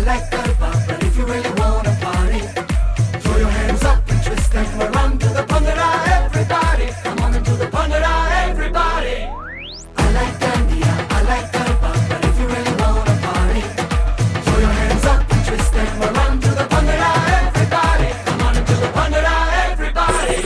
like Garba, but if you really wanna party, throw your hands up and twist them around to the Bhangra, everybody. Come on into the Bhangra, everybody. I like Dandiya, I like Garba, but if you really wanna party, throw your hands up and twist them around to the Bhangra, everybody. Come on into the Bhangra, everybody.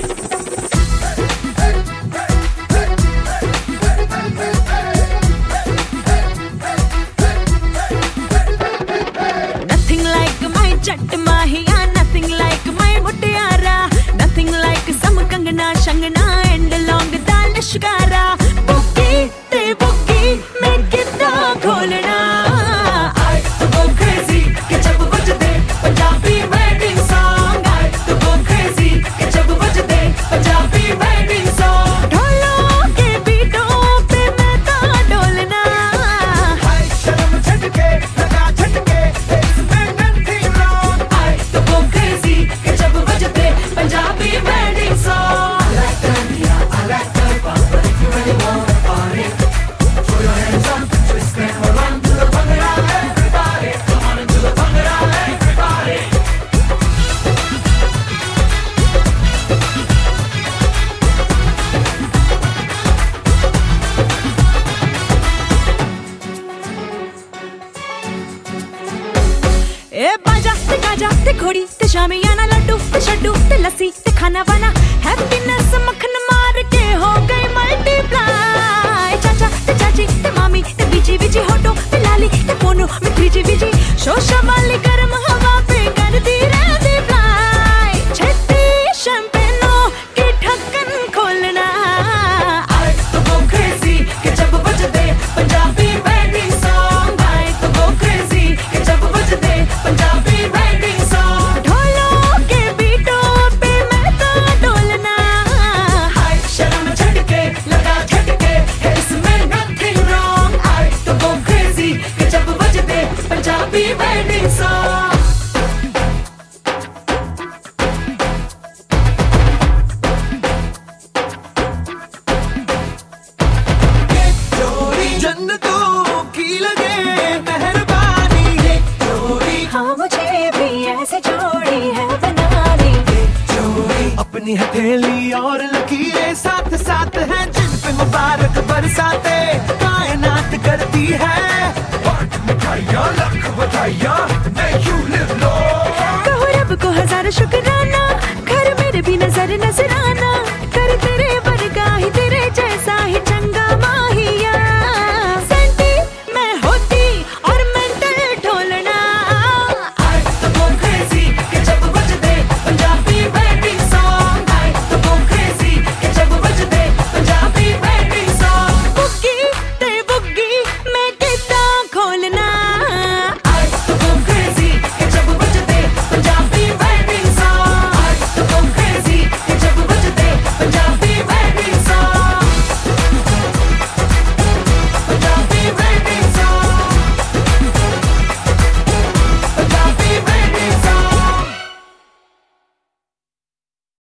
Nothing like my Jatt Mahiya, nothing like my Muttiara, nothing like some Kangana, Shangana and long dal Shikara. Boogie, te boogie, make it the kholna. I to go crazy, ke jab bajde Punjabi wedding song. I to go crazy, ke jab bajde Punjabi wedding song. ढोलों के बीटों पे मैं तो डोलना. हाय शर्म झटके लगा झटके इसमें nothing wrong. I to go crazy, ke jab bajde Punjabi wedding song. I like Dandiya, I like Garba, but if you really wanna party, throw your hands up and twist them around to the Bhangra, everybody. Come on into the Bhangra, everybody. ए बाजा ते Gaza ते घोड़ी ते शामियाना लड्डू ते शड्डू ते लस्सी ते खाना वाना हैप्पीनेस मक्खन मार के हो गई मल्टीप्लाई. चाचा ते चाची ते मामी ते बीजी बीजी होटो ते लाली ते पोनू में त्रीजी बीजी शोशा वाली गर्म हवा पे करती रहती फ्लाई. छेती शैंपेनों की ढक्कन खोलना. I to go crazy के जब बजते Punjabi wedding song. I to go crazy के जब बजते पंजाबी wedding song. ढोलों के बीटों पे मैं तो डोलना. हाय शर्म झटके लगा झटके है इसमें nothing wrong. I to go crazy के जब बजते पंजाबी wedding song. जोड़ी जन्नतों की लगे मेहरबानी, ये जोड़ी हाँ मुझे भी ऐसे जोड़ी है बनानी. जोड़ी अपनी हथेली और लकीरें साथ साथ हैं जिन पे मुबारक बरसाते कायनात करती है. बांट मिठाइयाँ लाख बधाइयाँ, may you live long. कहो रब को हजार शुक्राना, घर मेरे भी नजर नजर